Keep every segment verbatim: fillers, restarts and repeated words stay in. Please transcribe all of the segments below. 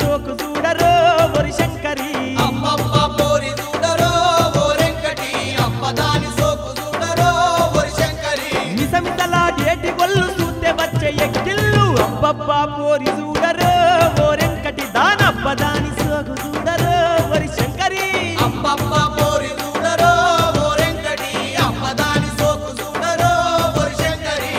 సోకు చూడరో ఒరి శంకరి అమ్మమ్మ పోరి చూడరో ఓరెంకటి అప్పదాని సోకు చూడరో ఒరి శంకరి మిసమిసలాడేటి గొల్లు చూస్తే వచ్చే ఎక్కిళ్ళు అబ్బబ్బా పోరి చూడరో ఓరెంకటి దానబ్బదాని సోకు చూడరో ఒరి శంకరి అమ్మమ్మ పోరి చూడరో ఓరెంకటి అప్పదాని సోకు చూడరో ఒరి శంకరి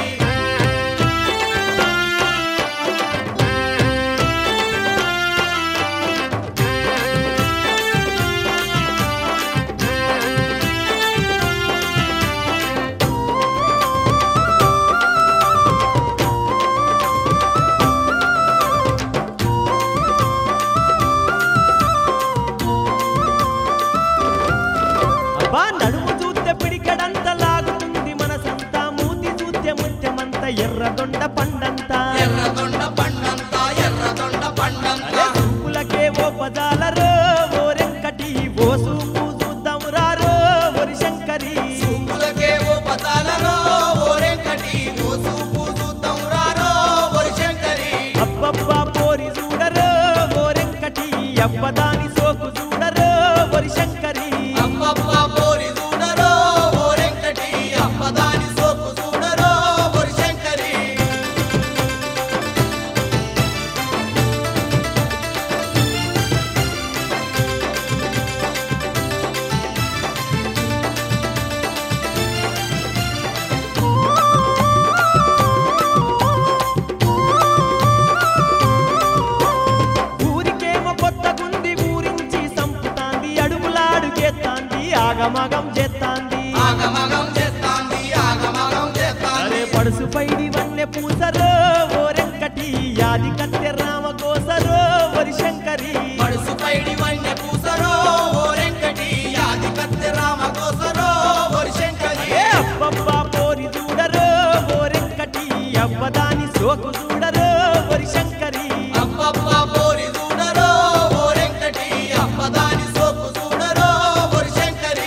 అబ్బా నడుము చూస్తే పిడికడంత లాగుతుంది మనసంతా మూతి చూస్తే ముత్యమంత ఎర్రదొండ పండంతా ఎర్రదొండ పండంత ఎర్రదొండ పండంత చూపులకే ఓ పదాలరో ఓరెంకటి ఓ సూపు చూద్దాం రారో ఒరి శంకరి చూపులకే ఓ పతాలలో ఓరెంకటి ఓ చూపు చూద్దాం రారో ఒరి శంకరి అబ్బబ్బా పోరి చూడరో ఓరెంకటి అబ్బదాని సోకు చూడరో ఒరి శంకరి అమ్మమ్మ పోరి చూడరో ఓరెంకటి అప్పదాని సోకు చూడరో ఒరి శంకరి ఊరికేమో కొత్తగుంది ఊరించి సంపుతాంది అడుగులాడుకేస్తాంది ఆగమగం చేస్తాంది ఆగమగం చేస్తాంది ఆగమగం చేస్తాంది అరే పడుసు పైడి వన్నె పూసరో ఓరెంకటి యాది కత్తె రామ కోసరో ఒరి శంకరి పడుసు పైడి వన్నె పూసరో ఓరెంకటి యాది కత్తె రామ కోసరో ఒరి శంకరి ఏ అబ్బబ్బా పోరి చూడరో ఓరెంకటి అబ్బదాని సోకు చూడరో ఒరి శంకరి అమ్మమ్మ పోరి చూడరో ఓరెంకటి అప్పదాని సోకు చూడరో ఒరి శంకరి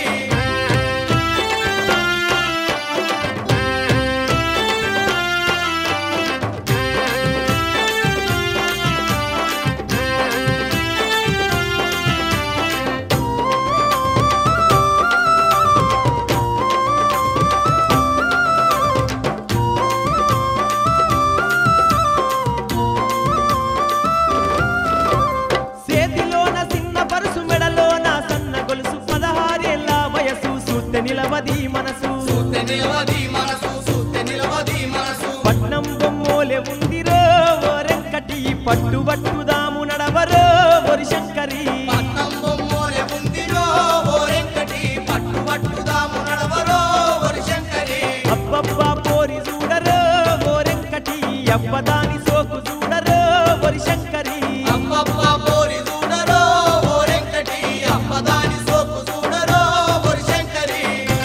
చేతిలోన చిన్న పరుసు మెడలోన సన్న గొలుసు పదహారేళ్ళ వయసు సూత్తె నిలవది మనసు సూత్తె నిలవది మనసు సూత్తె నిలవది మనసు పట్నం బొమ్మోలే ఉందిరో ఓరెంకటి పట్టు పట్టుదాము నడవరో ఒరి శంకరి పట్నం బొమ్మోలే ఉందిరో ఓరెంకటి పట్టు పట్టుదాము నడవరో ఒరి శంకరి అబ్బబ్బా పోరి చూడరో ఓరెంకటి అబ్బదాని సోకు చూడరో ఒరి శంకరి అమ్మమ్మ పోరి చూడరో ఓరెంకటి అప్పదాని సోకు చూడరో ఒరి శంకరి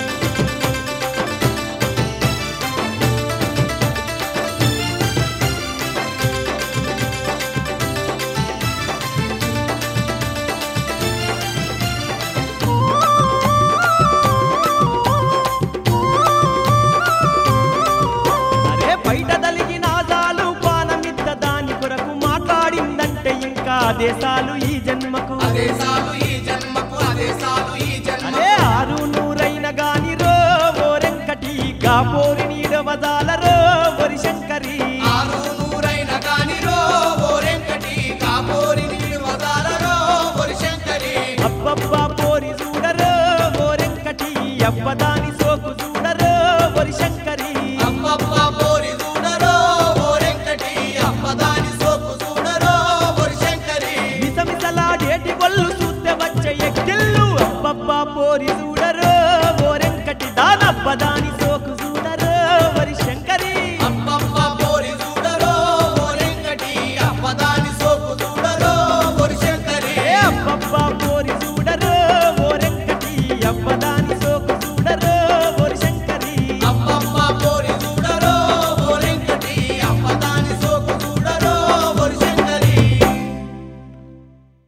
అరే బయట దలిగిన ఆజాలు పానమిద్ద దాని కొరకు మాట్లాడిందంటే ఇంకా దేశాలు ఈ జన్మకు అదేసాలు ఈ జన్మకు అదేసాలు ఈ జన్మ అరే ఆరు నూరైన గాని రో ఓరెంకటి గా పోరి నీడవదాలరో ఒరి శంకరి ఆరు నూరైన గానిరో ఓరెంకటి కాపోరి నీరు వదాలరో ఒరి శంకరి అబ్బబ్బా పోరి చూడరో ఓరెంకటి అబ్బదాని